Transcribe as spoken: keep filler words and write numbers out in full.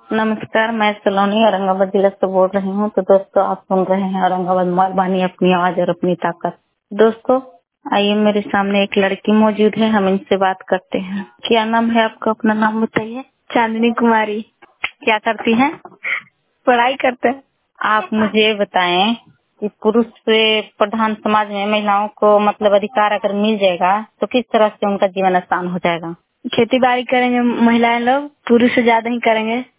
नमस्कार, मैं सलोनी औरंगाबाद जिला से बोल रही हूँ। तो दोस्तों, आप सुन रहे हैं औरंगाबाद मॉर्बानी अपनी आवाज और अपनी ताकत। दोस्तों, आइए, मेरे सामने एक लड़की मौजूद है, हम इनसे बात करते हैं। क्या नाम है आपका? अपना नाम बताइए। चांदनी कुमारी। क्या करती हैं? पढ़ाई करते हैं। आप मुझे बताएं कि पुरुष से प्रधान समाज में महिलाओं को मतलब अधिकार अगर मिल जाएगा तो किस तरह से उनका जीवन आसान हो जाएगा? खेती बाड़ी करेंगे महिलाएं लोग, पुरुष से ज्यादा ही करेंगे।